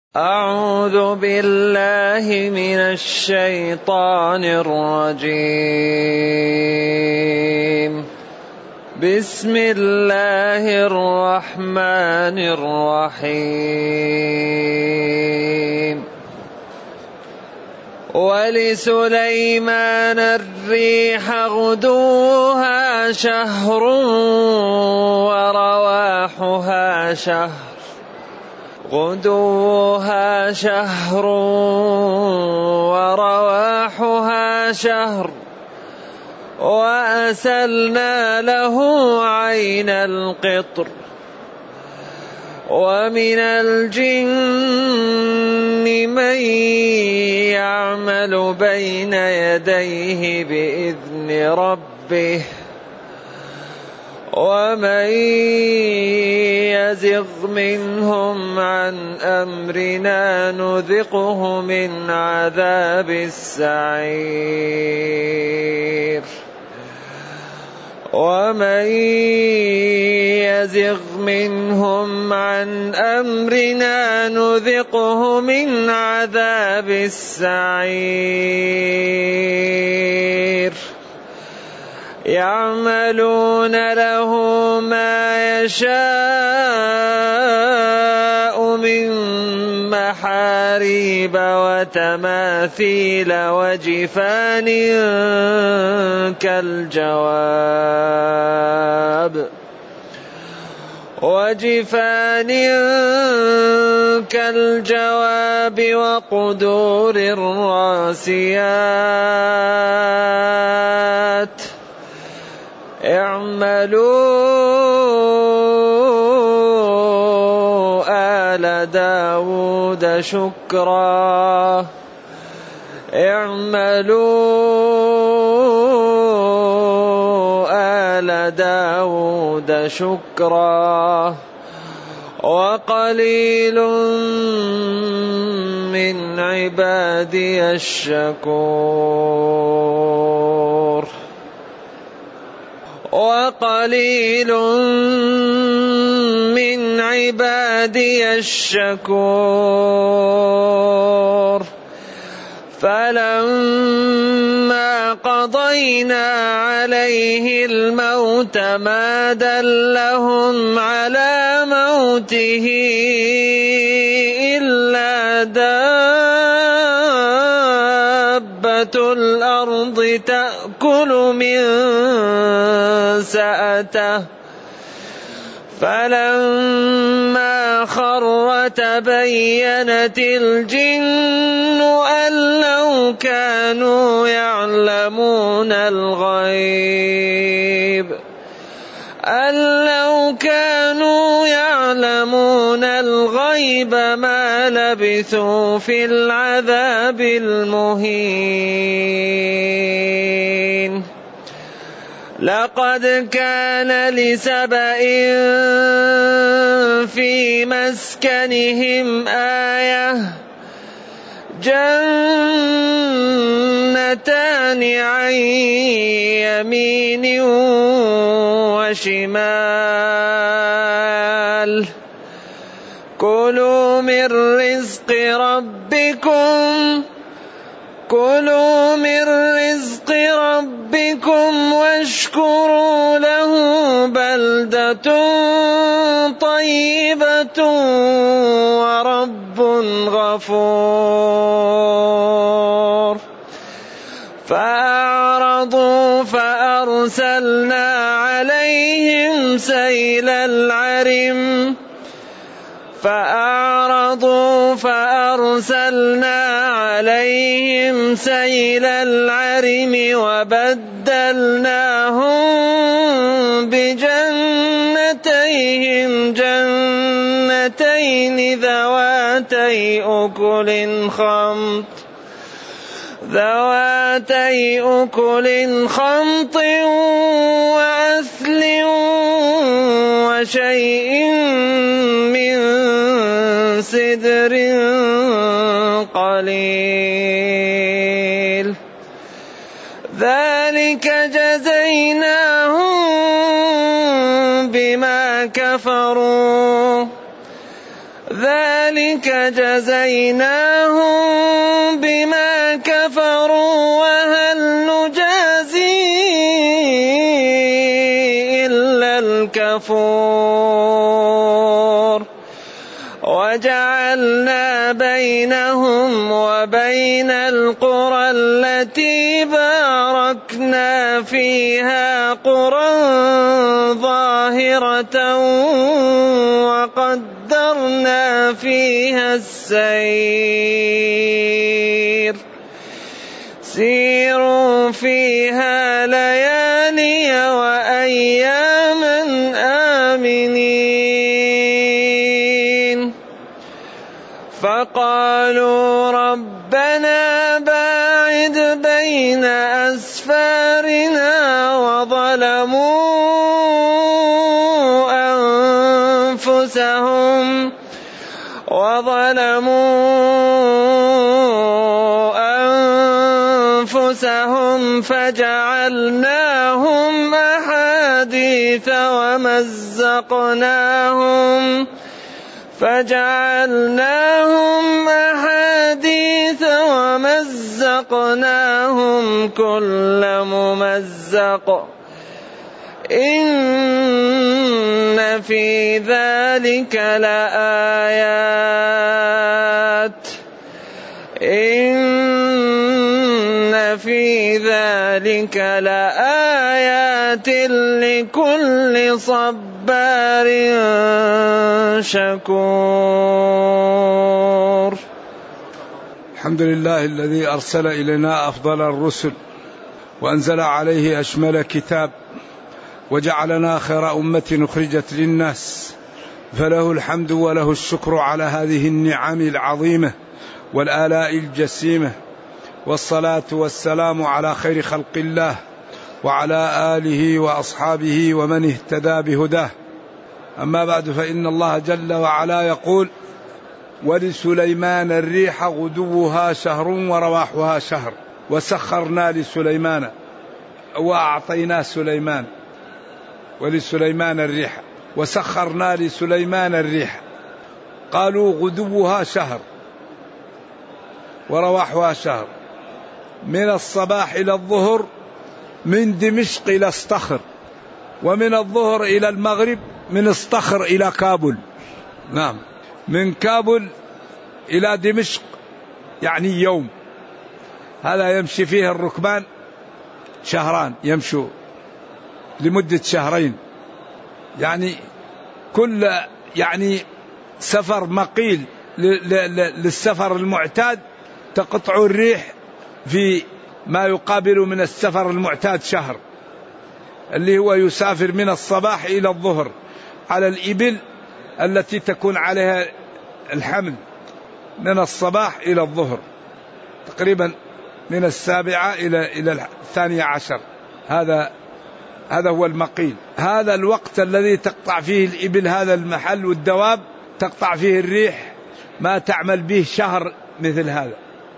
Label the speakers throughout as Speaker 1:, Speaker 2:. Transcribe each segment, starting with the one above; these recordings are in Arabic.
Speaker 1: أعوذ بالله من الشيطان الرجيم. بسم الله الرحمن الرحيم. ولسليمان الريح غدوها شهر ورواحها شهر وأسلنا له عين القطر. ومن الجن من يعمل بين يديه بإذن ربه ومن يزغ منهم عن أمرنا نذقه من عذاب السعير. ومن يزغ منهم عن أمرنا نذقه من عذاب السعير. يعملون له ما يشاء من محاريب وتماثيل وجفان كالجواب وقدور الراسيات. اعملوا آل داود شكرا وقليل من عبادي الشكور. فلما قضينا عليه الموت ما دلهم على موته إلا دابة الأرض تأكل من سأته. فلما خر تبينت الجن أن لو كانوا يعلمون الغيب ما لبثوا في العذاب المهين. لقد كان لسبإ في مسكنهم آية جنتان عن يمين وشمال كلوا من رزق ربكم واشكروا له بلدة طيبة ورب غفور. فأعرضوا فأرسلنا عليهم سيل العرم وبدلناهم بجنتيهم جنتين ذواتي أكل خمط وأثل وشيء من سدر قليل. ذلك جزيناهم بما كفروا ذلك جزيناهم بما كفروا وهل نجازي إلا الكفور وجعلنا بينهم وبين القرى التي باركنا فيها قرى ظاهرة وقدرنا فيها السير سيروا فيها ليالي وأياما آمنين فقالوا ربنا باعد بين أسفارنا وظلموا أنفسهم فجعلناهم أحاديث ومزقناهم كل ممزق إن في ذلك لآيات لكل صبار شكور.
Speaker 2: الحمد لله الذي أرسل إلينا أفضل الرسل وأنزل عليه أشمل كتاب وجعلنا خير أمة أخرجت للناس، فله الحمد وله الشكر على هذه النعم العظيمة والآلاء الجسيمة، والصلاة والسلام على خير خلق الله وعلى آله وأصحابه ومن اهتدى بهداه. أما بعد، فإن الله جل وعلا يقول: ولسليمان الريح غدوها شهر ورواحها شهر وسخرنا لسليمان وأعطينا سليمان ولسليمان الريح وسخرنا لسليمان الريح. قالوا غدوها شهر ورواحها شهر، من الصباح إلى الظهر، من دمشق إلى اسطخر، ومن الظهر إلى المغرب، من اسطخر إلى كابل. نعم، من كابل إلى دمشق يعني يوم، هذا يمشي فيه الركبان شهران، يمشوا لمدة شهرين، يعني كل سفر مقيل للسفر المعتاد تقطع الريح في ما يقابل من السفر المعتاد شهر، اللي هو يسافر من الصباح إلى الظهر على الإبل التي تكون عليها الحمل، من الصباح إلى الظهر تقريبا من 7 إلى 12. هذا هو المقيل. هذا الوقت الذي تقطع فيه الإبل هذا المحل والدواب، تقطع فيه الريح ما تعمل به شهر مثل هذا.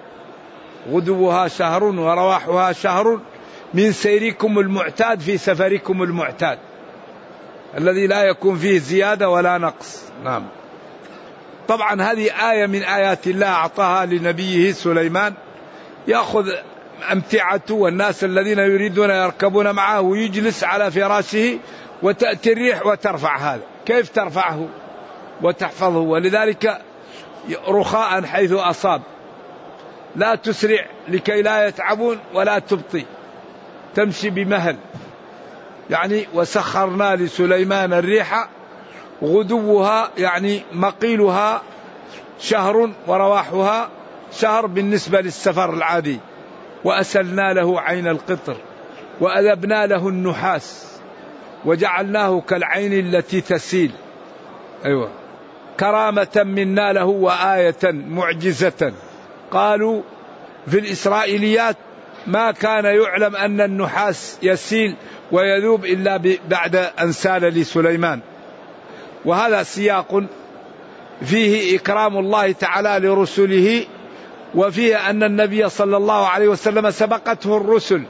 Speaker 2: غدوها شهر ورواحها شهر من سيركم المعتاد في سفركم المعتاد الذي لا يكون فيه زيادة ولا نقص. نعم. طبعا هذه آية من آيات الله أعطاها لنبيه سليمان، يأخذ أمتعته والناس الذين يريدون يركبون معه ويجلس على فراشه، وتأتي الريح وترفع هذا. كيف ترفعه وتحفظه؟ ولذلك رخاء حيث أصاب، لا تسرع لكي لا يتعبون ولا تبطي، تمشي بمهل. يعني وسخرنا لسليمان الريح غدوها يعني مقيلها شهر ورواحها شهر بالنسبة للسفر العادي. وأسلنا له عين القطر وأذبنا له النحاس وجعلناه كالعين التي تسيل. أيوة، كرامة منا له وآية معجزة. قالوا في الإسرائيليات ما كان يعلم أن النحاس يسيل ويذوب إلا بعد أن سال لسليمان. وهذا سياق فيه إكرام الله تعالى لرسله، وفيه أن النبي صلى الله عليه وسلم سبقته الرسل،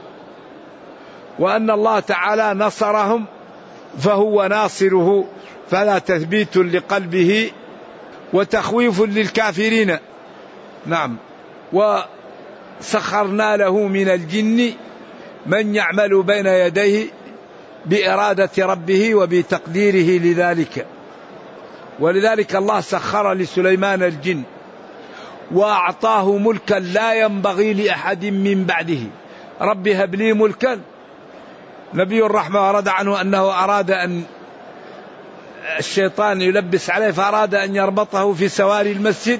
Speaker 2: وأن الله تعالى نصرهم فهو ناصره، فلا تثبيت لقلبه وتخويف للكافرين. نعم. وسخرنا له من الجن من يعمل بين يديه بإرادة ربه وبتقديره لذلك. ولذلك الله سخر لسليمان الجن وأعطاه ملكا لا ينبغي لأحد من بعده. رب هب لي ملكا. نبي الرحمة ورد عنه أنه أراد أن الشيطان يلبس عليه فأراد أن يربطه في سواري المسجد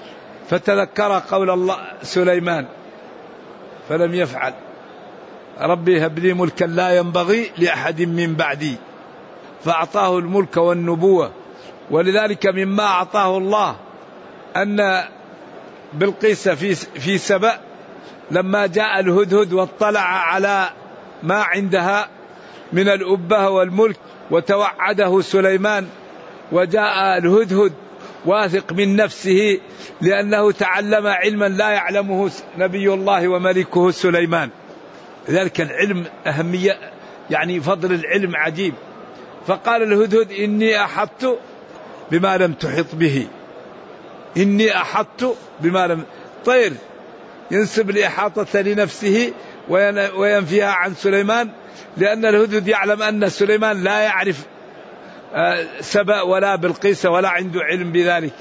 Speaker 2: فتذكر قول الله سليمان فلم يفعل. ربي هب لي ملكا لا ينبغي لأحد من بعدي فأعطاه الملك والنبوة. ولذلك مما أعطاه الله أن بلقيس في سبأ لما جاء الهدهد واطلع على ما عندها من الأبة والملك وتوعده سليمان، وجاء الهدهد واثق من نفسه لأنه تعلم علما لا يعلمه نبي الله وملكه سليمان. لذلك العلم أهمية، يعني فضل العلم عجيب. فقال الهدهد إني أحطت بما لم تحط به. إني أحطت بما لم. طير ينسب الإحاطة لنفسه وينفيها عن سليمان، لأن الهدهد يعلم أن سليمان لا يعرف سبأ ولا بلقيس ولا عنده علم بذلك.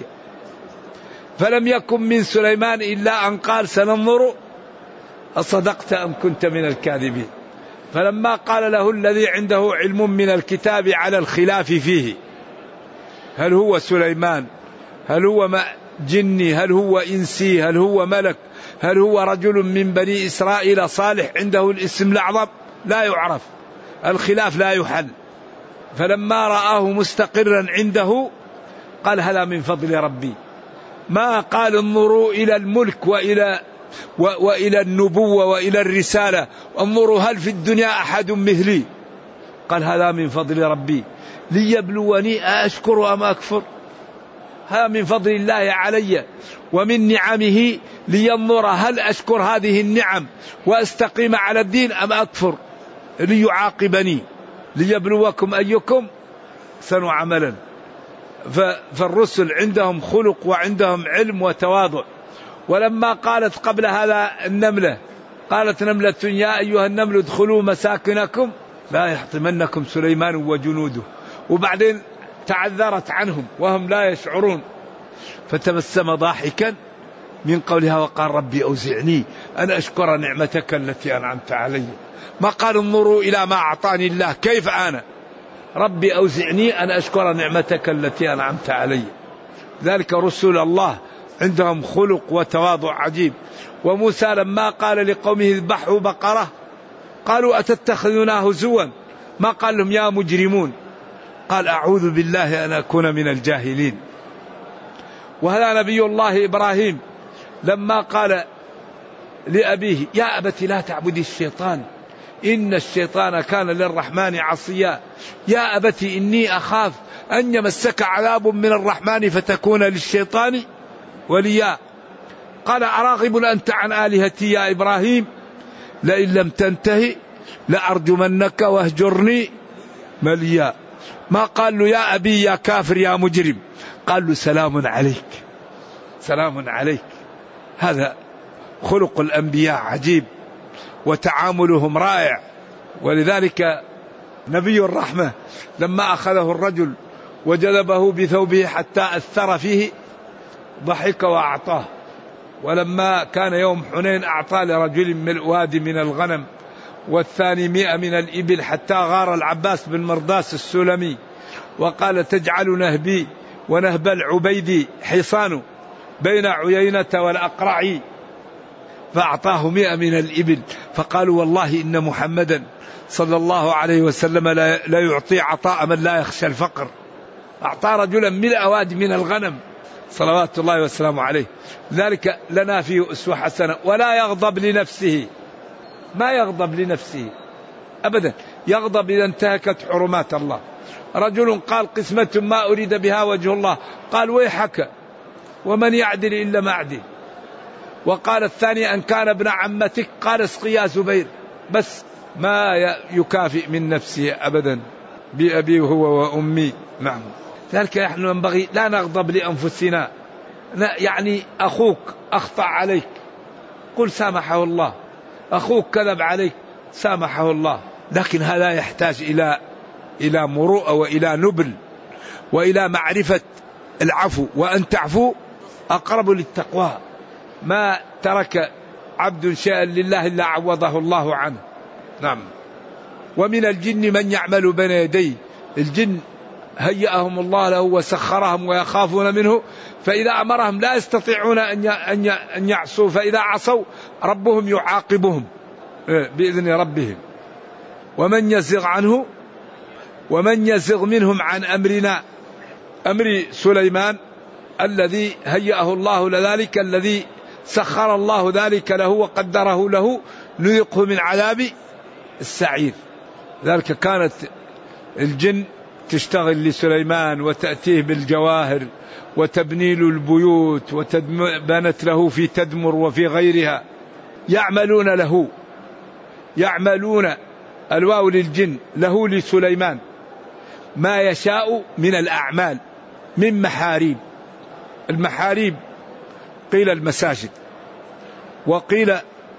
Speaker 2: فلم يكن من سليمان إلا أن قال سننظر أصدقت أم كنت من الكاذبين. فلما قال له الذي عنده علم من الكتاب على الخلاف فيه، هل هو سليمان، هل هو جني، هل هو إنسي، هل هو ملك، هل هو رجل من بني إسرائيل صالح عنده الاسم الأعظم، لا يعرف، الخلاف لا يحل. فلما رآه مستقرا عنده قال هذا من فضل ربي. ما قال انظروا إلى الملك وإلى النبوة وإلى الرسالة، انظروا هل في الدنيا أحد مثلي. قال هذا من فضل ربي ليبلوني أشكر أم أكفر. هذا من فضل الله علي ومن نعمه لينظر هل أشكر هذه النعم وأستقيم على الدين أم أكفر، ليعاقبني ليبلوكم أيكم أحسن عملا. فالرسل عندهم خلق وعندهم علم وتواضع. ولما قالت قبل هذا النملة، قالت نملة يا أيها النمل ادخلوا مساكنكم لا يحطمنكم سليمان وجنوده، وبعدين تعذرت عنهم وهم لا يشعرون، فتبسم ضاحكا من قولها وقال ربي أوزعني أن أشكر نعمتك التي أنعمت علي. ما قال انظروا إلى ما أعطاني الله كيف أنا، ربي أوزعني أن أشكر نعمتك التي أنعمت علي. ذلك رسول الله عندهم خلق وتواضع عجيب. وموسى لما قال لقومه اذبحوا بقرة قالوا أتتخذنا هزوا، ما قال لهم يا مجرمون، قال أعوذ بالله أن أكون من الجاهلين. وهذا نبي الله إبراهيم لما قال لأبيه يا أبت لا تعبد الشيطان إن الشيطان كان للرحمن عصيا، يا أبت إني أخاف أن يمسك عذاب من الرحمن فتكون للشيطان وليا. قال أراغب أنت عن آلهتي يا إبراهيم لئن لم تنتهي لأرجمنك واهجرني مليا. ما قال له يا أبي يا كافر يا مجرم، قال له سلام عليك سلام عليك. هذا خلق الأنبياء عجيب وتعاملهم رائع. ولذلك نبي الرحمة لما أخذه الرجل وجذبه بثوبه حتى أثر فيه ضحك وأعطاه. ولما كان يوم حنين أعطى لرجل من وادي من الغنم والثاني 100 من الإبل حتى غار العباس بن مرداس السلمي وقال تجعل نهبي ونهب العبيدي حصان بين عيينة والأقرع، فأعطاه 100 من الإبل. فقالوا والله إن محمدا صلى الله عليه وسلم لا يعطي عطاء من لا يخشى الفقر. أعطى رجلا 100 واد من الغنم صلوات الله وسلامه عليه. ذلك لنا فيه أسوة حسنة. ولا يغضب لنفسه، ما يغضب لنفسه أبدا، يغضب إذا انتهكت حرمات الله. رجل قال قسمة ما أريد بها وجه الله، قال ويحك ومن يعدل إلا ما أعدل. وقال الثاني أن كان ابن عمتك، قال اسقي يا زبير، بس ما يكافئ من نفسه أبدا بأبي هو وأمي. نعم. ذلك نحن ينبغي لا نغضب لأنفسنا، يعني أخوك أخطأ عليك قل سامحه الله، أخوك كذب عليك سامحه الله، لكن هذا يحتاج إلى مروءة وإلى نبل وإلى معرفة العفو، وأن تعفو أقرب للتقوى. ما ترك عبد شيئا لله إلا عوضه الله عنه. نعم. ومن الجن من يعمل بين يديه، الجن هيأهم الله له وسخرهم ويخافون منه، فإذا أمرهم لا يستطيعون أن يعصوا، فإذا عصوا ربهم يعاقبهم بإذن ربهم. ومن يزغ عنه ومن يزغ منهم عن أمرنا، أمر سليمان الذي هيأه الله لذلك، الذي سخر الله ذلك له وقدره له، نذقه من عذاب السعير. ذلك كانت الجن تشتغل لسليمان وتأتيه بالجواهر وتبني له البيوت وبنت له في تدمر وفي غيرها. يعملون الواو للجن له لسليمان ما يشاء من الأعمال من محاريب. المحاريب قيل المساجد، وقيل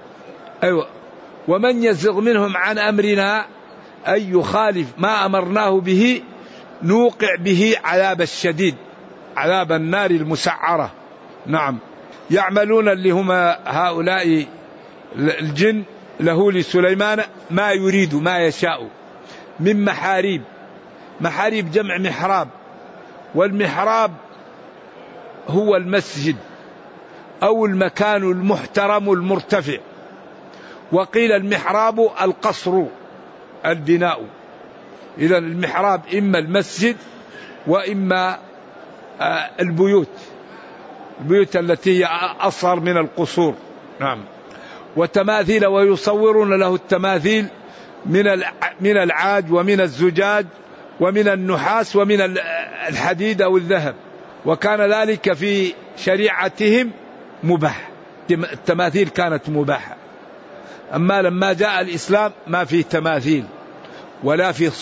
Speaker 2: ومن يزغ منهم عن أمرنا أي يخالف ما أمرناه به نوقع به عذاب الشديد، عذاب النار المسعرة. نعم. يعملون اللي هم هؤلاء الجن له لسليمان ما يريد ما يشاء من محاريب. محاريب جمع محراب، والمحراب هو المسجد أو المكان المحترم المرتفع، وقيل المحراب القصر البناء. إذا المحراب إما المسجد وإما البيوت التي هي أصغر من القصور. نعم. وتماثيل، ويصورون له التماثيل من العاج ومن الزجاج ومن النحاس ومن الحديد أو الذهب، وكان ذلك في شريعتهم مباح. التماثيل كانت مباحة، أما لما جاء الإسلام ما فيه تماثيل ولا فيه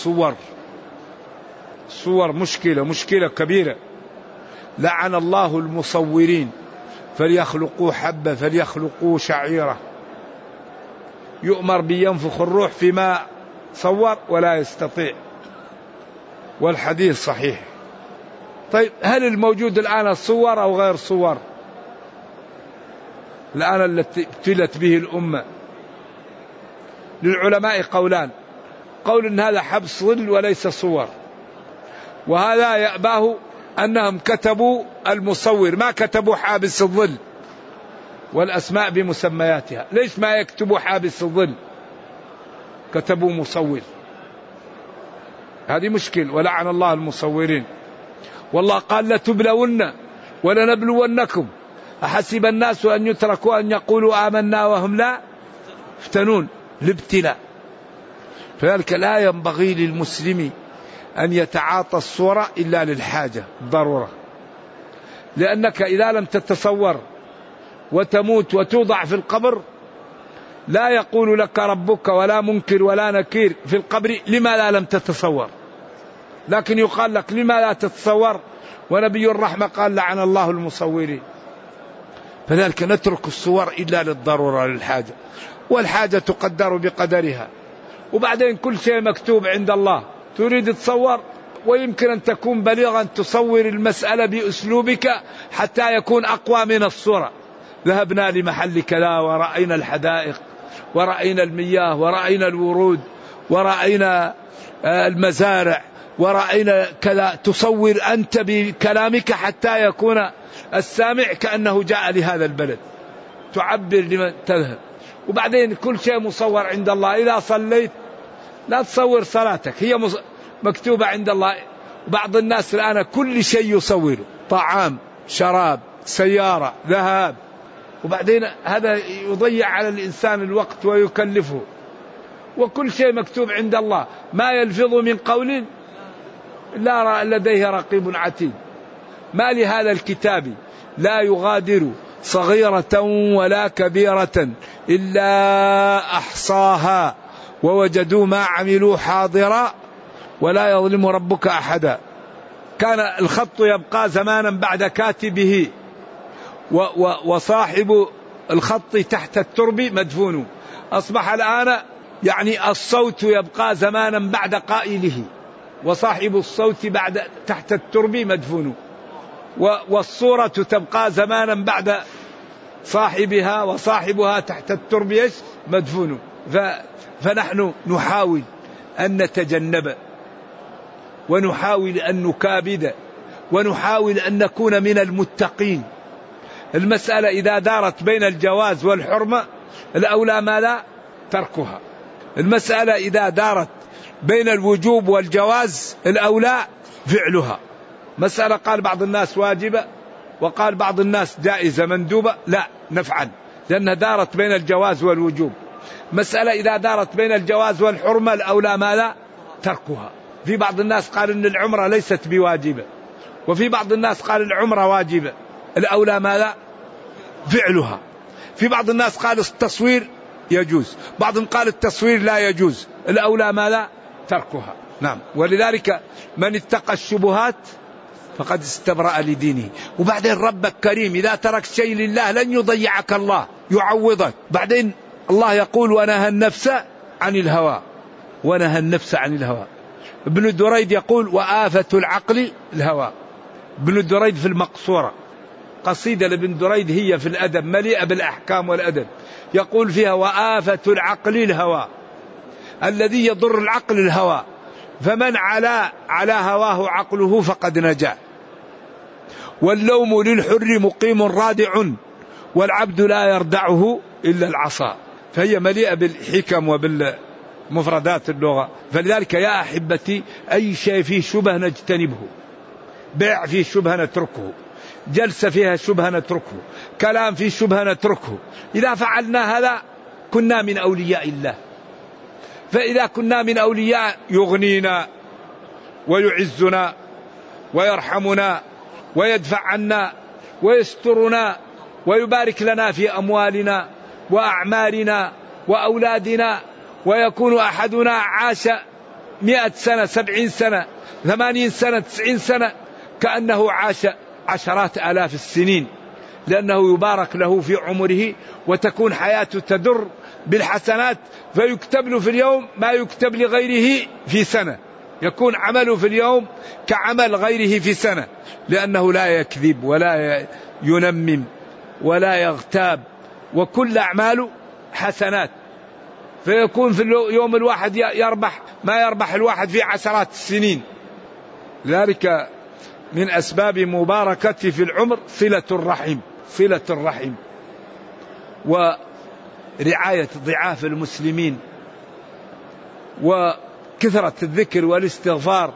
Speaker 2: صور مشكلة كبيرة. لعن الله المصورين فليخلقوا حبة فليخلقوا شعيرة. يؤمر بينفخ الروح فيما صور ولا يستطيع، والحديث صحيح. طيب هل الموجود الآن الصور أو غير صور؟ الآن التي ابتلت به الأمة للعلماء قولان: قول إن هذا حبس ظل وليس صور، وهذا يأباه أنهم كتبوا المصور ما كتبوا حابس الظل والأسماء بمسمياتها. ليش ما يكتبوا حابس الظل، كتبوا مصور؟ هذه مشكل. ولعن الله المصورين. والله قال لتبلون ولنبلونكم أحسب الناس أن يتركوا أن يقولوا آمنا وهم لا يفتنون. الابتلاء. فذلك لا ينبغي للمسلم أن يتعاطى الصورة إلا للحاجة ضرورة، لأنك إذا لم تتصور وتموت وتوضع في القبر لا يقول لك ربك ولا منكر ولا نكير في القبر لما لا لم تتصور، لكن يقال لك لما لا تتصور، ونبي الرحمة قال لعن الله المصورين. فذلك نترك الصور إلا للضرورة للحاجة، والحاجة تقدر بقدرها. وبعدين كل شيء مكتوب عند الله، تريد تصور ويمكن أن تكون بليغا تصور المسألة بأسلوبك حتى يكون أقوى من الصورة. ذهبنا لمحل كذا ورأينا الحدائق ورأينا المياه ورأينا الورود ورأينا المزارع ورأينا كذا، تصور أنت بكلامك حتى يكون السامع كأنه جاء لهذا البلد، تعبر لمن تذهب. وبعدين كل شيء مصور عند الله. إذا صليت لا تصور صلاتك، هي مكتوبة عند الله. بعض الناس الآن كل شيء يصور، طعام شراب سيارة ذهاب، وبعدين هذا يضيع على الإنسان الوقت ويكلفه. وكل شيء مكتوب عند الله، ما يلفظ من قول لا لديه رقيب عتيد. ما لهذا الكتاب لا يغادر صغيرة ولا كبيرة إلا أحصاها ووجدوا ما عملوا حاضرا ولا يظلم ربك أحدا. كان الخط يبقى زمانا بعد كاتبه وصاحب الخط تحت الترب مدفون. أصبح الآن يعني الصوت يبقى زمانا بعد قائله، وصاحب الصوت تحت الترب مدفون، والصورة تبقى زمانا بعد صاحبها، وصاحبها تحت الترب مدفون. فنحن نحاول أن نتجنب، ونحاول أن نكابد، ونحاول أن نكون من المتقين. المسألة إذا دارت بين الجواز والحرمة الأولى ما لا تركها. المسألة إذا دارت بين الوجوب والجواز الأولى فعلها. مسألة قال بعض الناس واجبة وقال بعض الناس جائزة مندوبة، لا نفعل، لأنها دارت بين الجواز والوجوب. مسألة إذا دارت بين الجواز والحرمة الأولى ما لا تركها. في بعض الناس قال إن العمرة ليست بواجبة، وفي بعض الناس قال العمرة واجبة، الأولى ما لا فعلها. في بعض الناس قال التصوير يجوز، بعضهم قال التصوير لا يجوز، الأولى ما لا تركها. نعم. ولذلك من اتقى الشبهات فقد استبرأ لدينه. وبعدين ربك كريم، إذا ترك شيء لله لن يضيعك الله، يعوضك. بعدين الله يقول ونهى النفس عن الهوى، ونهى النفس عن الهوى. ابن دريد يقول وآفة العقل الهوى. ابن دريد في المقصورة قصيدة لابن دريد هي في الأدب مليئة بالأحكام والأدب، يقول فيها وآفة العقل الهوى، الذي يضر العقل الهوى، فمن على هواه عقله فقد نجا، واللوم للحر مقيم رادع، والعبد لا يردعه إلا العصا. فهي مليئة بالحكم وبالمفردات اللغة. فلذلك يا أحبتي أي شيء فيه شبه نجتنبه، بيع فيه شبه نتركه، جلسة فيها شبه نتركه، كلام فيه شبه نتركه. إذا فعلنا هذا كنا من أولياء الله. فإذا كنا من أولياء يغنينا ويعزنا ويرحمنا ويدفع عنا ويسترنا ويبارك لنا في أموالنا وأعمارنا وأولادنا، ويكون أحدنا عاش 100 سنة 70 سنة 80 سنة 90 سنة كأنه عاش عشرات آلاف السنين، لأنه يبارك له في عمره، وتكون حياته تدر بالحسنات، فيكتب له في اليوم ما يكتب لغيره في سنة، يكون عمله في اليوم كعمل غيره في سنة، لأنه لا يكذب ولا ينمم ولا يغتاب، وكل أعماله حسنات، فيكون في اليوم الواحد يربح ما يربح الواحد في عشرات السنين. لذلك من أسباب مباركة في العمر صلة الرحم، صلة الرحم، ورعاية ضعاف المسلمين، وكثرة الذكر والاستغفار،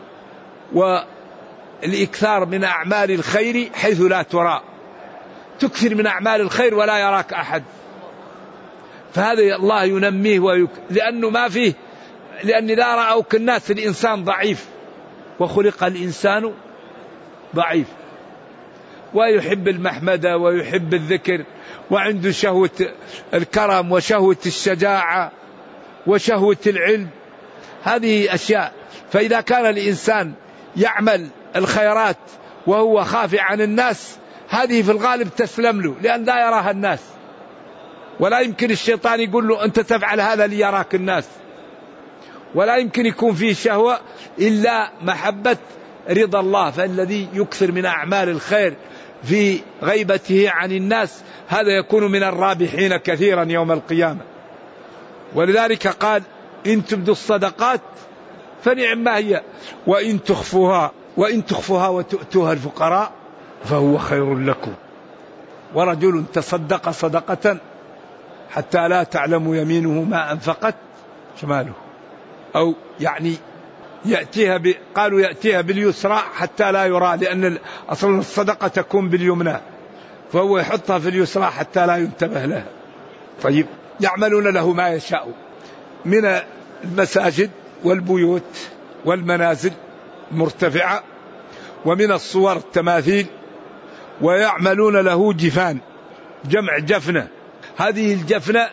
Speaker 2: والإكثار من أعمال الخير حيث لا ترى. تكثر من أعمال الخير ولا يراك أحد، فهذا الله ينميه لأنه ما فيه، لأن إذا رأوك الناس الإنسان ضعيف، وخلق الإنسان ضعيف، ويحب المحمدة ويحب الذكر، وعنده شهوة الكرم وشهوة الشجاعة وشهوة العلم، هذه أشياء. فإذا كان الإنسان يعمل الخيرات وهو خافي عن الناس، هذه في الغالب تسلم له، لأن لا يراها الناس، ولا يمكن الشيطان يقول له أنت تفعل هذا ليراك الناس، ولا يمكن يكون فيه شهوة إلا محبة رضا الله. فالذي يكثر من أعمال الخير في غيبته عن الناس هذا يكون من الرابحين كثيرا يوم القيامة. ولذلك قال إن تبدوا الصدقات فنعم ما هي، وإن تخفوها وتؤتوها الفقراء فهو خير لكم. ورجل تصدق صدقة حتى لا تعلم يمينه ما أنفقت شماله، أو يعني قالوا يأتيها باليسرى حتى لا يرى، لأن أصل الصدقة تكون باليمنى، فهو يحطها في اليسرى حتى لا ينتبه لها. طيب، يعملون له ما يشاء من المساجد والبيوت والمنازل مرتفعة، ومن الصور التماثيل، ويعملون له جفان، جمع جفنة. هذه الجفنة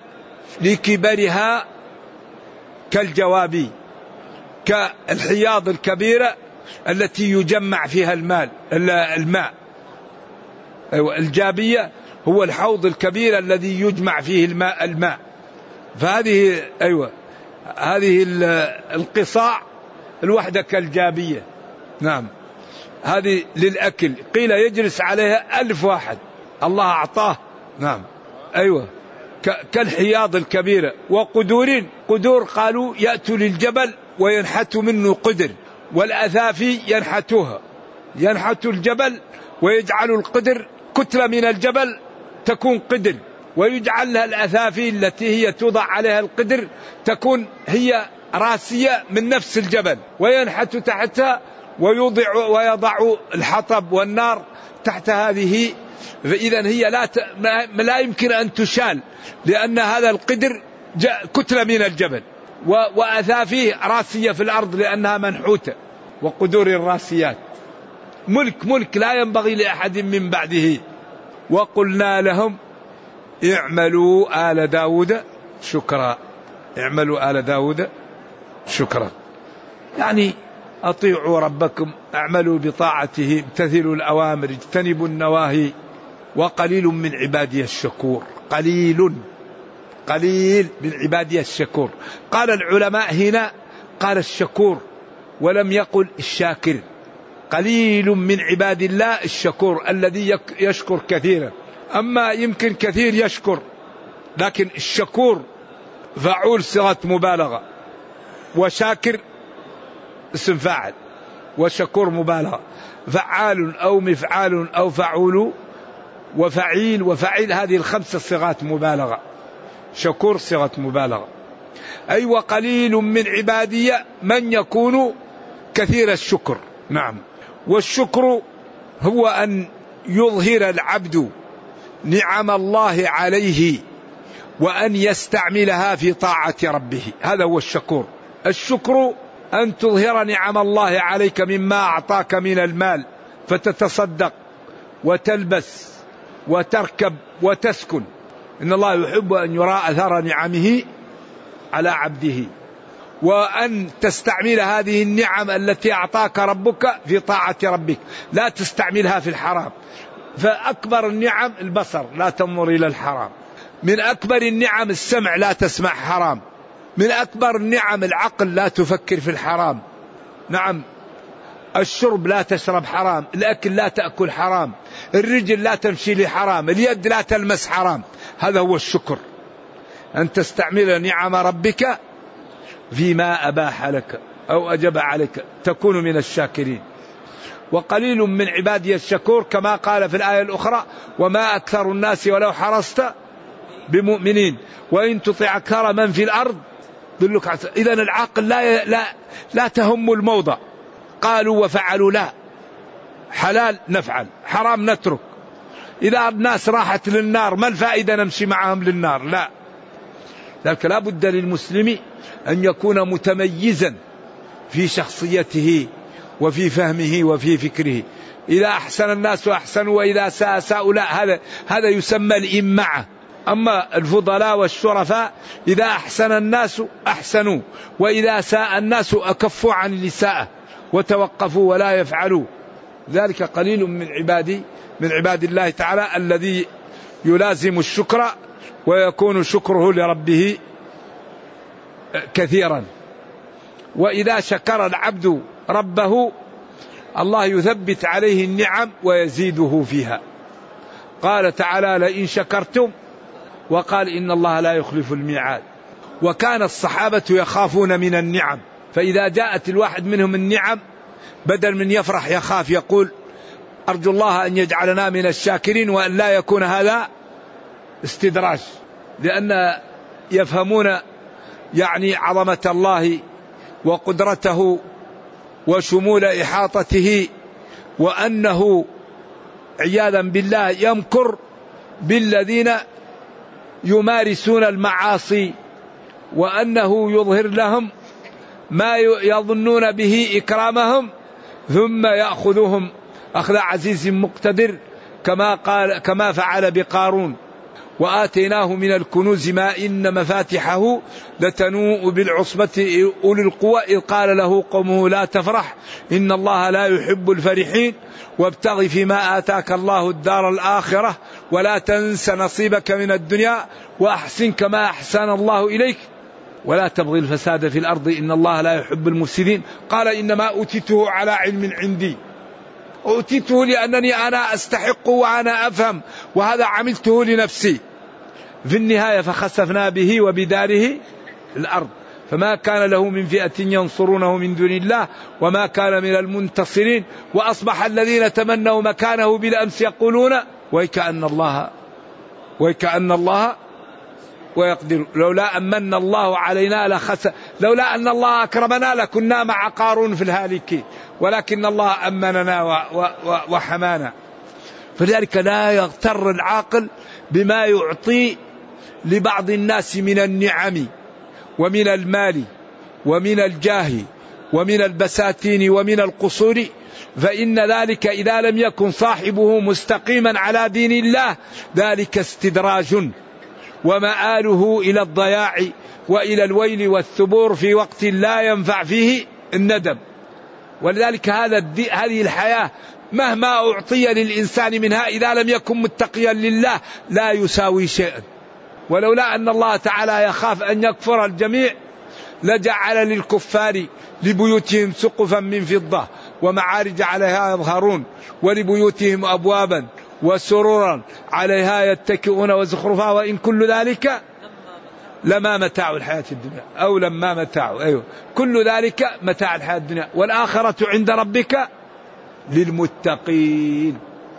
Speaker 2: لكبرها كالجوابي، كالحياض الكبيرة التي يجمع فيها الماء. أيوة الجابية هو الحوض الكبير الذي يجمع فيه الماء. فهذه أيوة هذه القصاع الوحدة كالجابية. نعم هذه للأكل، قيل يجلس عليها 1000 واحد الله أعطاه. نعم أيوة كالحياض الكبيرة. قدور قالوا يأتوا للجبل وينحتوا منه قدر، والأثافي ينحتوا الجبل ويجعلوا القدر كتلة من الجبل تكون قدر، ويجعل لها الأثافي التي هي توضع عليها القدر تكون هي راسية من نفس الجبل، وينحت تحتها ويضع الحطب والنار تحت هذه. فإذا هي لا يمكن أن تشال، لأن هذا القدر كتلة من الجبل، وأثافيه راسية في الأرض لأنها منحوتة. وقدور الراسيات ملك لا ينبغي لأحد من بعده. وقلنا لهم اعملوا آل داود شكرا. اعملوا آل داود شكرا يعني أطيعوا ربكم، اعملوا بطاعته، امتثلوا الأوامر، اجتنبوا النواهي. وقليل من عبادي الشكور. قليل من عبادي الشكور. قال العلماء هنا قال الشكور ولم يقل الشاكر. قليل من عباد الله الشكور الذي يشكر كثيرا. أما يمكن كثير يشكر، لكن الشكور فعول صيغة مبالغة، وشاكر اسم فاعل، وشكور مبالغة. فعال أو مفعال أو فعول وفعيل وفعيل، هذه الخمسة صيغات مبالغة. شكور صيغة مبالغة. أي وقليل من عبادي من يكون كثير الشكر. نعم. والشكر هو أن يظهر العبد نعم الله عليه وأن يستعملها في طاعة ربه، هذا هو الشكور. الشكر أن تظهر نعم الله عليك مما أعطاك من المال، فتتصدق وتلبس وتركب وتسكن. إن الله يحب أن يرى أثر نعمه على عبده. وأن تستعمل هذه النعم التي أعطاك ربك في طاعة ربك، لا تستعملها في الحرام. فأكبر النعم البصر، لا تنظر إلى الحرام. من أكبر النعم السمع، لا تسمع حرام. من أكبر النعم العقل، لا تفكر في الحرام. نعم. الشرب لا تشرب حرام، الأكل لا تأكل حرام، الرجل لا تمشي لحرام، اليد لا تلمس حرام. هذا هو الشكر، أن تستعمل نعم ربك فيما أباح لك أو أجب عليك، تكون من الشاكرين. وقليل من عبادي الشكور، كما قال في الآية الأخرى وما أكثر الناس ولو حرصت بمؤمنين وإن تطع أكثر من في الأرض ضلك. إذن العاقل لا تهم الموضع. قالوا وفعلوا، لا، حلال نفعل، حرام نترك. إذا الناس راحت للنار ما الفائدة نمشي معهم للنار؟ لا. لكن لا بد للمسلم أن يكون متميزا في شخصيته وفي فهمه وفي فكره. إذا أحسن الناس أحسنوا وإذا ساء ساءوا، لا، هذا يسمى الإمعة. أما الفضلاء والشرفاء إذا أحسن الناس أحسنوا وإذا ساء الناس أكفوا عن الإساءة وتوقفوا ولا يفعلوا. ذلك قليل من عباد الله تعالى الذي يلازم الشكر ويكون شكره لربه كثيرا. وإذا شكر العبد ربه الله يثبت عليه النعم ويزيده فيها. قال تعالى لئن شكرتم، وقال إن الله لا يخلف الميعاد. وكان الصحابة يخافون من النعم، فإذا جاءت الواحد منهم النعم بدل من يفرح يخاف، يقول أرجو الله أن يجعلنا من الشاكرين وأن لا يكون هذا استدراج، لأن يفهمون يعني عظمة الله وقدرته وشمول إحاطته، وأنه عياذا بالله يمكر بالذين يمارسون المعاصي، وأنه يظهر لهم ما يظنون به إكرامهم ثم يأخذهم أخذ عزيز مقتدر كما فعل بقارون. وآتيناه من الكنوز ما إن مفاتحه لتنوء بالعصبة أولي القوى إذ قال له قومه لا تفرح إن الله لا يحب الفرحين وابتغ فيما آتاك الله الدار الآخرة ولا تنس نصيبك من الدنيا وأحسن كما أحسن الله إليك ولا تبغي الفساد في الأرض إن الله لا يحب المفسدين. قال إنما أوتيته على علم عندي، أوتيته لأنني أنا أستحق وأنا أفهم وهذا عملته لنفسي. في النهاية فخسفنا به وبداره الأرض فما كان له من فئة ينصرونه من دون الله وما كان من المنتصرين وأصبح الذين تمنوا مكانه بالأمس يقولون ويكأن الله ويقدر لولا أمن الله علينا لولا أن الله أكرمنا لكنا مع قارون في الهالكين ولكن الله أمننا وحمانا. فلذلك لا يغتر العاقل بما يعطي لبعض الناس من النعم ومن المال ومن الجاه ومن البساتين ومن القصور، فإن ذلك إذا لم يكن صاحبه مستقيما على دين الله ذلك استدراج ومآله إلى الضياع وإلى الويل والثبور في وقت لا ينفع فيه الندم. ولذلك هذه الحياة مهما أعطي للإنسان منها إذا لم يكن متقيا لله لا يساوي شيئا. ولولا أن الله تعالى يخاف أن يكفر الجميع لجعل للكفار لبيوتهم سقفا من فضة ومعارج عليها يظهرون ولبيوتهم أبوابا وسرورا عليها يتكئون وزخرفا وإن كل ذلك لما متاع الحياة الدنيا أو لما متاع كل ذلك متاع الحياة الدنيا والآخرة عند ربك للمتقين.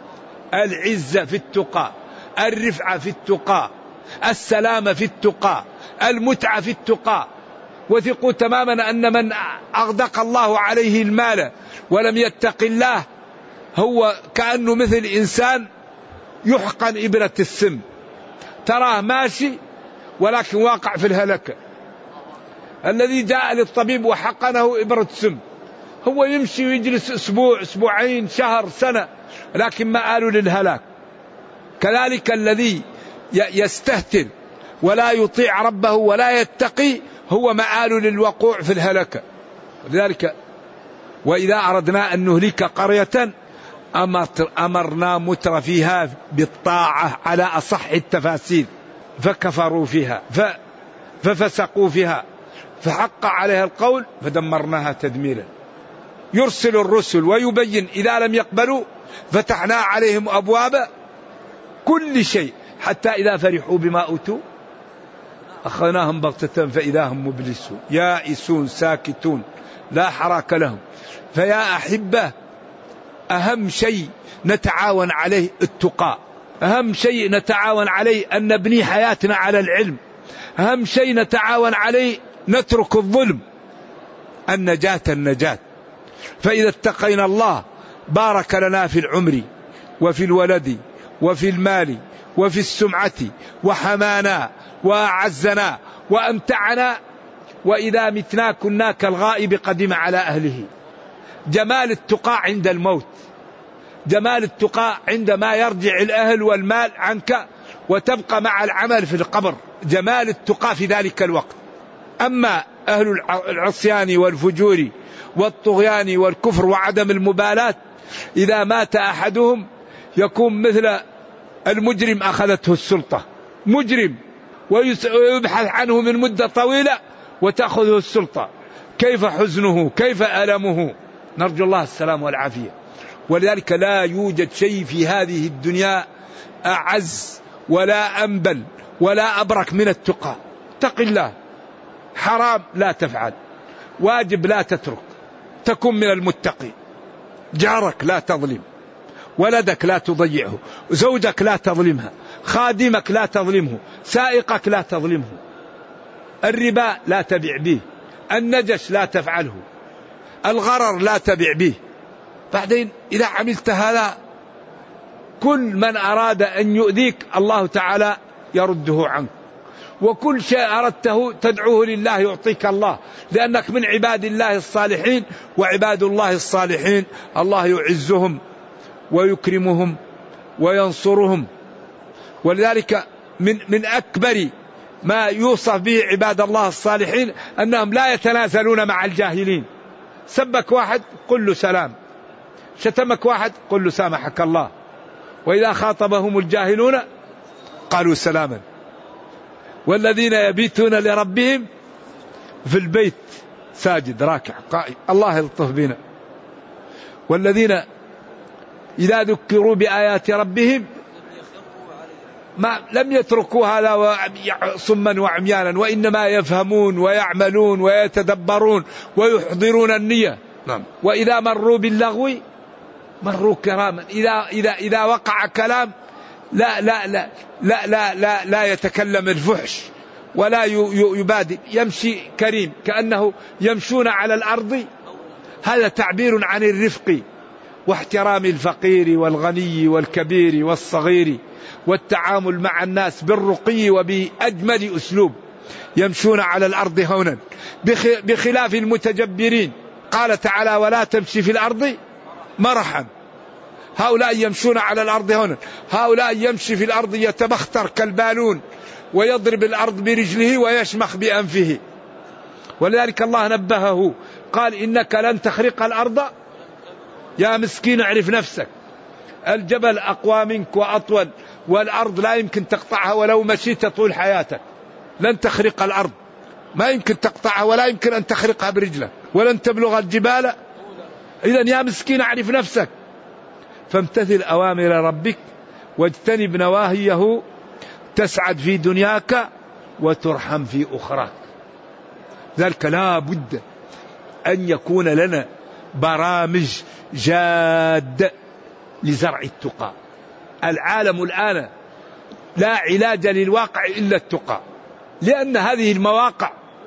Speaker 2: العزة في التقى، الرفعة في التقى، السلامة في التقى، المتعة في التقى. وثقوا تماما أن من أغدق الله عليه المال ولم يتق الله هو كأنه مثل إنسان يحقن إبرة السم، تراه ماشي ولكن واقع في الهلكة. الذي جاء للطبيب وحقنه إبرة سم هو يمشي ويجلس أسبوع أسبوعين شهر سنة لكن مآله للهلاك. كذلك الذي يستهتر ولا يطيع ربه ولا يتقي هو مآله للوقوع في الهلكة. لذلك وإذا أردنا أن نهلك قرية أمرنا متر فيها بالطاعة على أصح التفاسير فكفروا فيها ففسقوا فيها فحق عليها القول فدمرناها تدميرا. يرسل الرسل ويبين إذا لم يقبلوا فتحنا عليهم أبواب كل شيء حتى إذا فرحوا بما أوتوا أخذناهم بغتة فإذا هم مبلسون يائسون ساكتون لا حراك لهم. فيا أحبة أهم شيء نتعاون عليه التقى، أهم شيء نتعاون عليه أن نبني حياتنا على العلم، أهم شيء نتعاون عليه نترك الظلم. النجاة. فإذا اتقينا الله بارك لنا في العمر وفي الولد وفي المال وفي السمعة وحمانا وأعزنا وأمتعنا وإذا متنا كنا كالغائب قدم على أهله. جمال التقى عند الموت، جمال التقى عندما يرجع الأهل والمال عنك وتبقى مع العمل في القبر، جمال التقى في ذلك الوقت. أما أهل العصيان والفجور والطغيان والكفر وعدم المبالاة إذا مات أحدهم يكون مثل المجرم أخذته السلطة، مجرم ويبحث عنه من مدة طويلة وتأخذه السلطة. كيف حزنه كيف ألمه، نرجو الله السلام والعافية. ولذلك لا يوجد شيء في هذه الدنيا أعز ولا أنبل ولا أبرك من التقى. اتق الله، حرام لا تفعل، واجب لا تترك، تكن من المتقين. جارك لا تظلم، ولدك لا تضيعه، زوجك لا تظلمها، خادمك لا تظلمه، سائقك لا تظلمه، الربا لا تبع به، النجش لا تفعله، الغرر لا تبع به. بعدين إذا عملت هذا كل من أراد أن يؤذيك الله تعالى يرده عنك، وكل شيء أردته تدعوه لله يعطيك الله، لأنك من عباد الله الصالحين. وعباد الله الصالحين الله يعزهم ويكرمهم وينصرهم. ولذلك من أكبر ما يوصف به عباد الله الصالحين أنهم لا يتنازلون مع الجاهلين. سبك واحد قل له سلام، شتمك واحد قل له سامحك الله، وإذا خاطبهم الجاهلون قالوا سلاما. والذين يبيتون لربهم في البيت ساجد راكع قائم، الله يلطف بنا. والذين إذا ذكروا بآيات ربهم ما لم يتركوا هذا صما وعميانا، وإنما يفهمون ويعملون ويتدبرون ويحضرون النية. نعم. وإذا مروا باللغو مروا كراما. إذا وقع كلام لا لا لا لا لا لا, لا يتكلم الفحش ولا يبادئ، يمشي كريم كأنه يمشون على الأرض. هذا تعبير عن الرفق واحترام الفقير والغني والكبير والصغير، والتعامل مع الناس بالرقي وبأجمل أسلوب. يمشون على الأرض هونا بخلاف المتجبرين. قال تعالى ولا تمشي في الأرض مرحا. هؤلاء يمشون على الأرض هونا، هؤلاء يمشي في الأرض يتبختر كالبالون ويضرب الأرض برجله ويشمخ بأنفه. ولذلك الله نبهه قال إنك لن تخرق الأرض يا مسكين اعرف نفسك. الجبل أقوى منك وأطول، والأرض لا يمكن تقطعها ولو مشيت طول حياتك. لن تخرق الأرض، ما يمكن تقطعها ولا يمكن أن تخرقها برجلك، ولن تبلغ الجبال. إذن يا مسكين اعرف نفسك، فامتثل أوامر ربك واجتنب نواهيه تسعد في دنياك وترحم في أخراك. ذلك لا بد أن يكون لنا برامج جادة لزرع التقى. العالم الآن لا علاج للواقع إلا التقى، لأن هذه المواقع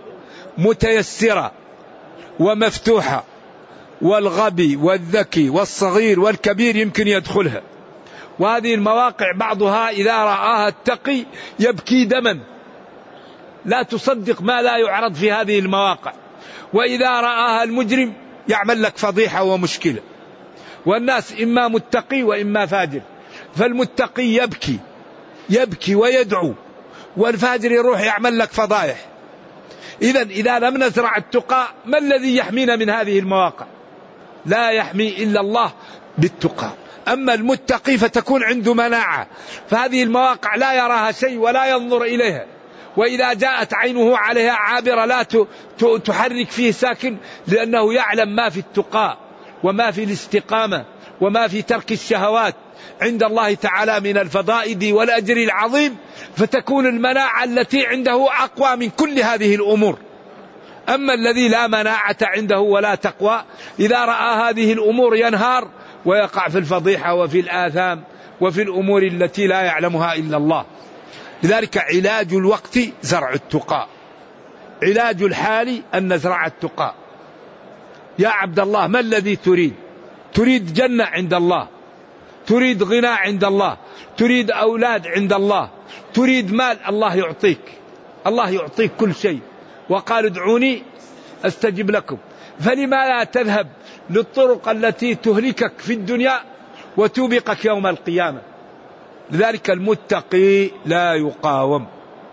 Speaker 2: متيسرة ومفتوحة، والغبي والذكي والصغير والكبير يمكن يدخلها. وهذه المواقع بعضها إذا رآها التقي يبكي دما، لا تصدق ما لا يعرض في هذه المواقع. وإذا رآها المجرم يعمل لك فضيحة ومشكلة. والناس إما متقي وإما فاجر، فالمتقي يبكي ويدعو، والفاجر يروح يعمل لك فضائح. إذا لم نزرع التقى ما الذي يحمينا من هذه المواقع؟ لا يحمي إلا الله بالتقى. أما المتقي فتكون عنده مناعة، فهذه المواقع لا يراها شيء ولا ينظر إليها. وإذا جاءت عينه عليها عابرة لا تحرك فيه ساكن، لأنه يعلم ما في التقى وما في الاستقامة وما في ترك الشهوات عند الله تعالى من الفضائل والأجر العظيم، فتكون المناعة التي عنده أقوى من كل هذه الأمور. أما الذي لا مناعة عنده ولا تقوى إذا رأى هذه الأمور ينهار ويقع في الفضيحة وفي الآثام وفي الأمور التي لا يعلمها إلا الله. لذلك علاج الوقت زرع التقى، علاج الحال أن نزرع التقى. يا عبد الله ما الذي تريد؟ تريد جنة عند الله، تريد غنى عند الله، تريد أولاد عند الله، تريد مال، الله يعطيك، الله يعطيك كل شيء. وقال ادعوني أستجب لكم. فلما لا تذهب للطرق التي تهلكك في الدنيا وتوبقك يوم القيامة؟ لذلك المتقي لا يقاوم.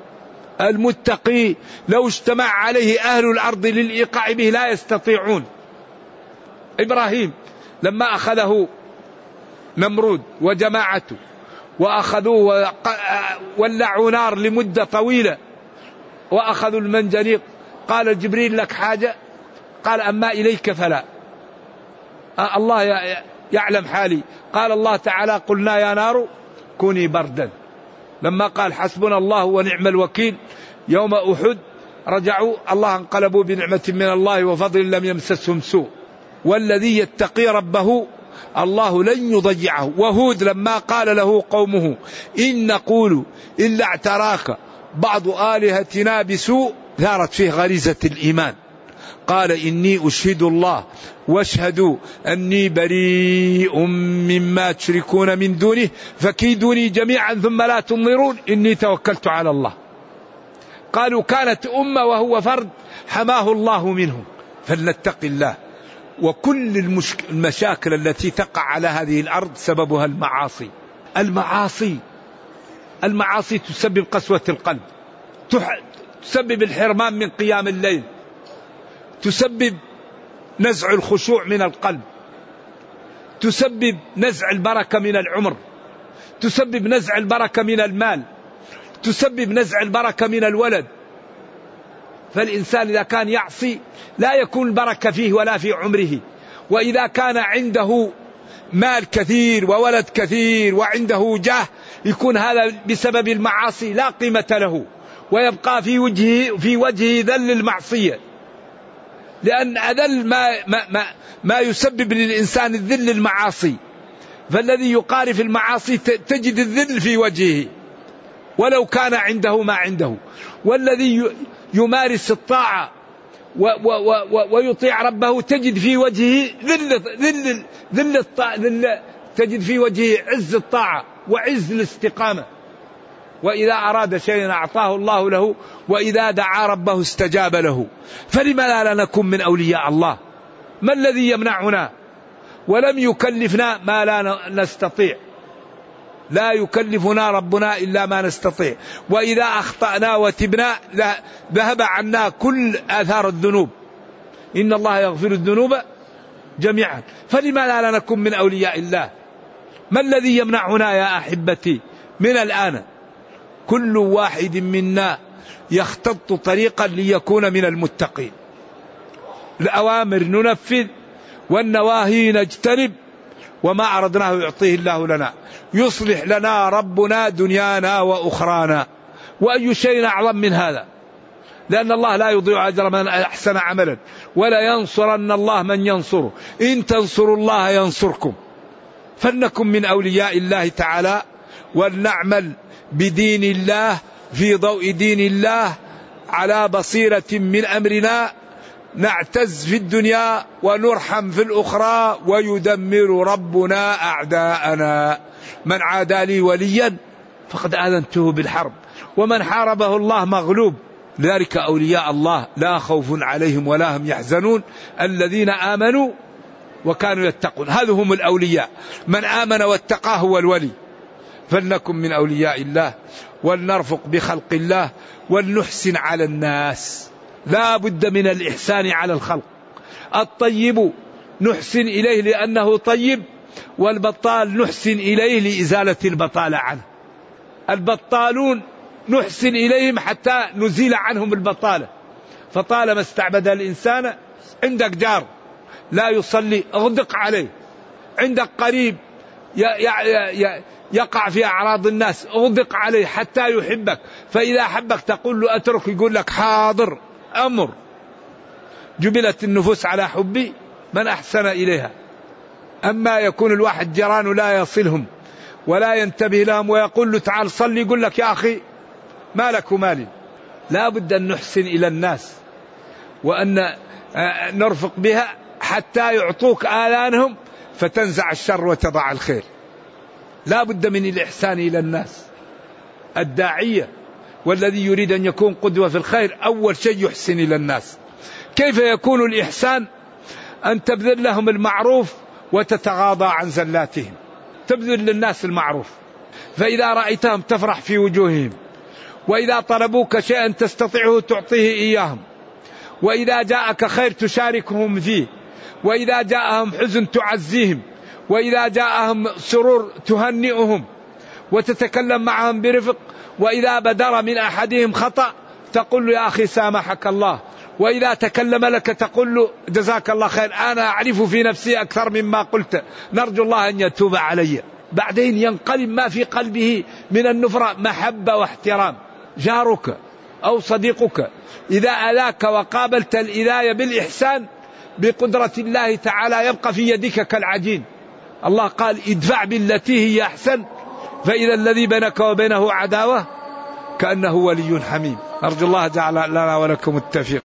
Speaker 2: المتقي لو اجتمع عليه أهل الأرض للإيقاع به لا يستطيعون. إبراهيم لما أخذه نمرود وجماعته وأخذوه ولعوا نار لمدة طويلة وأخذوا المنجنيق، قال جبريل لك حاجة؟ قال أما إليك فلا. الله يعلم حالي. قال الله تعالى قلنا يا نار كوني بردا. لما قال حسبنا الله ونعم الوكيل يوم أحد رجعوا الله انقلبوا بنعمة من الله وفضل لم يمسسهم سوء. والذي يتقي ربه الله لن يضيعه. وهود لما قال له قومه إن نقول إلا اعتراك بعض آلهتنا بسوء ثارت فيه غريزة الإيمان. قال إني أشهد الله واشهدوا أني بريء مما تشركون من دونه فكيدوني جميعا ثم لا تنظرون إني توكلت على الله. قالوا كانت أمة وهو فرد حماه الله منهم. فلنتق الله. وكل المشاكل التي تقع على هذه الأرض سببها المعاصي. المعاصي المعاصي تسبب قسوة القلب، تسبب الحرمان من قيام الليل، تسبب نزع الخشوع من القلب، تسبب نزع البركة من العمر، تسبب نزع البركة من المال، تسبب نزع البركة من الولد. فالإنسان إذا كان يعصي لا يكون البركة فيه ولا في عمره. وإذا كان عنده مال كثير وولد كثير وعنده جاه يكون هذا بسبب المعاصي لا قيمة له، ويبقى في وجهه ذل المعصية، لأن أذل ما يسبب للإنسان الذل المعاصي. فالذي يقارف المعاصي تجد الذل في وجهه ولو كان عنده ما عنده. والذي يمارس الطاعة ويطيع ربه تجد في وجهه ذل تجد في وجهه عز الطاعة وعز الاستقامة. وإذا أراد شيئا أعطاه الله له، وإذا دعا ربه استجاب له. فلما لا نكون من أولياء الله؟ ما الذي يمنعنا؟ ولم يكلفنا ما لا نستطيع، لا يكلفنا ربنا إلا ما نستطيع. وإذا أخطأنا وتبنا ذهب عنا كل آثار الذنوب، إن الله يغفر الذنوب جميعا. فلما لا نكون من أولياء الله؟ ما الذي يمنعنا يا أحبتي؟ من الآن كل واحد منا يختط طريقا ليكون من المتقين. الأوامر ننفذ والنواهي نجتنب، وما أردناه يعطيه الله لنا. يصلح لنا ربنا دنيانا وأخرانا. وأي شيء أعظم من هذا؟ لأن الله لا يضيع أجر من أحسن عملا، ولا ينصرن الله من ينصره، إن تنصروا الله ينصركم. فلنكن من أولياء الله تعالى، ولنعمل بدين الله في ضوء دين الله على بصيرة من أمرنا، نعتز في الدنيا ونرحم في الأخرى، ويدمر ربنا أعداءنا. من عادى لي وليا فقد آذنته بالحرب، ومن حاربه الله مغلوب. لذلك أولياء الله لا خوف عليهم ولا هم يحزنون، الذين آمنوا وكانوا يتقون. هذا هم الأولياء، من آمن واتقاه هو الولي. فلنكن من أولياء الله، ولنرفق بخلق الله، ولنحسن على الناس. لا بد من الإحسان على الخلق. الطيب نحسن إليه لأنه طيب، والبطال نحسن إليه لإزالة البطالة عنه. البطالون نحسن إليهم حتى نزيل عنهم البطالة. فطالما استعبد الإنسان، عندك جار لا يصلي اغدق عليه، عندك قريب يقع في أعراض الناس اغدق عليه حتى يحبك. فإذا أحبك تقول له أترك، يقول لك حاضر أمر. جبلت النفوس على حب من أحسن إليها. أما يكون الواحد جيرانه لا يصلهم ولا ينتبه لهم ويقول له تعال صلي، يقول لك يا أخي ما لك ومالي. لا بد أن نحسن إلى الناس، وأن نرفق بها حتى يعطوك آلانهم فتنزع الشر وتضع الخير. لا بد من الإحسان إلى الناس. الداعية والذي يريد أن يكون قدوة في الخير أول شيء يحسن إلى الناس. كيف يكون الإحسان؟ أن تبذل لهم المعروف وتتغاضى عن زلاتهم. تبذل للناس المعروف، فإذا رأيتهم تفرح في وجوههم، وإذا طلبوك شيئا تستطيعه تعطيه إياهم، وإذا جاءك خير تشاركهم فيه، وإذا جاءهم حزن تعزيهم، وإذا جاءهم سرور تهنئهم وتتكلم معهم برفق، وإذا بدر من أحدهم خطأ تقول له يا أخي سامحك الله، وإذا تكلم لك تقول له جزاك الله خير، أنا أعرف في نفسي أكثر مما قلت، نرجو الله أن يتوب علي. بعدين ينقلب ما في قلبه من النفرة محبة واحترام. جارك أو صديقك إذا أذاك وقابلت الإذاية بالإحسان بقدرة الله تعالى يبقى في يدك كالعجين. الله قال ادفع بالتي هي أحسن فإذا الذي بينك وبينه عداوة كأنه ولي حميم. أرجو الله جعل لنا ولكم التوفيق.